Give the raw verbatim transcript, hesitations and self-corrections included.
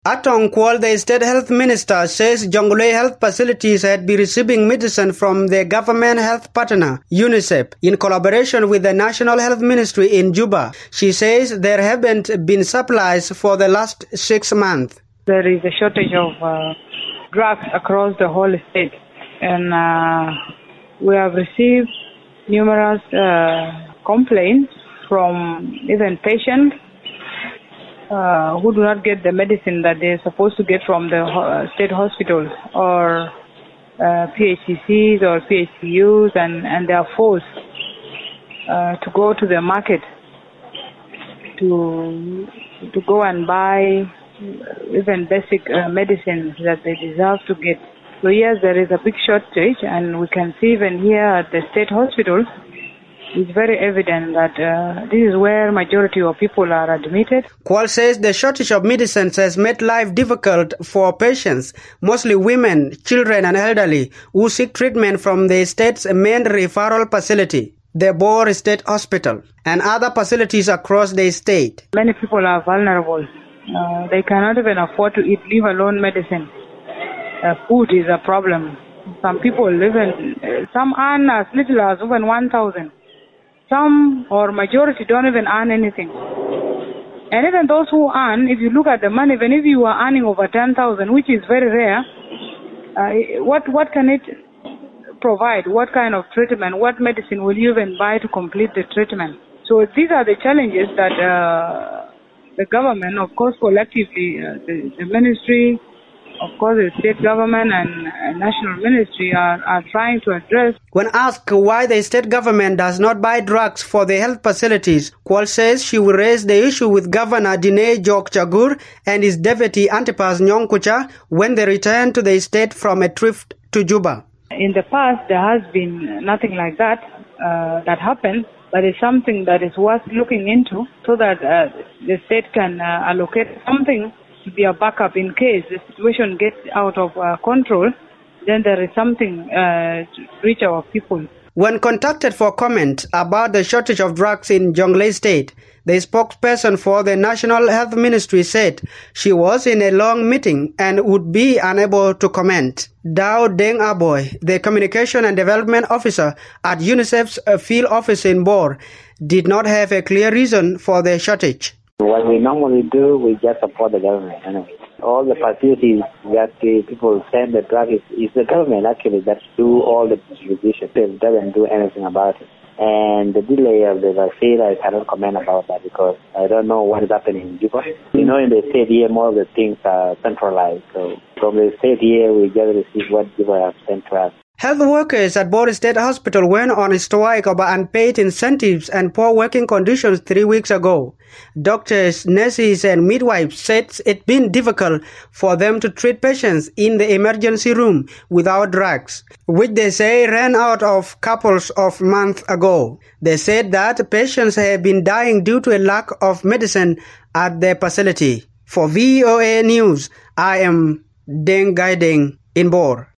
Atong Kwal, the state health minister, says Jonglei health facilities had been receiving medicine from their government health partner, UNICEF, in collaboration with the National Health Ministry in Juba. She says there haven't been supplies for the last six months. There is a shortage of uh, drugs across the whole state, and uh, we have received numerous uh, complaints from even patients Uh, who do not get the medicine that they're supposed to get from the uh, state hospitals or uh, P H C Cs or P H C Us, and, and they are forced uh, to go to the market to to go and buy even basic uh, medicines that they deserve to get. So yes, there is a big shortage, and we can see even here at the state hospitals, it's very evident that uh, this is where majority of people are admitted. Kwal says the shortage of medicines has made life difficult for patients, mostly women, children and elderly, who seek treatment from the state's main referral facility, the Bor State Hospital, and other facilities across the state. Many people are vulnerable. Uh, they cannot even afford to eat, leave alone medicine. Uh, food is a problem. Some people live in, uh, some earn as little as even one thousand. Some or majority don't even earn anything. And even those who earn, if you look at the money, even if you are earning over ten thousand, which is very rare, uh, what what can it provide? What kind of treatment? What medicine will you even buy to complete the treatment? So these are the challenges that uh, the government, of course, collectively, uh, the, the ministry, of course, the state government and uh, national ministry are, are trying to address. When asked why the state government does not buy drugs for the health facilities, Kwal says she will raise the issue with Governor Diney Jok Chagur and his deputy Antipas Nyongkucha when they return to the state from a trip to Juba. In the past, there has been nothing like that uh, that happened, but it's something that is worth looking into so that uh, the state can uh, allocate something to be a backup in case the situation gets out of uh, control. Then there is something uh, to reach our people. When contacted for comment about the shortage of drugs in Jonglei State, the spokesperson for the National Health Ministry said she was in a long meeting and would be unable to comment. Dao Deng Aboy, the Communication and Development Officer at UNICEF's field office in Bor, did not have a clear reason for the shortage. What we normally do, we just support the government anyway. All the facilities that the people send the drug is, is the government actually that do all the distribution. It doesn't do anything about it. And the delay of the vaccine, I cannot comment about that because I don't know what is happening in Juba. You know, in the state here, more of the things are centralized. So from the state here, we just receive what Juba have sent to us. Health workers at Bor State Hospital went on a strike over unpaid incentives and poor working conditions three weeks ago. Doctors, nurses and midwives said it's been difficult for them to treat patients in the emergency room without drugs, which they say ran out of couples of months ago. They said that patients have been dying due to a lack of medicine at their facility. For V O A News, I am Deng Gaideng in Bor.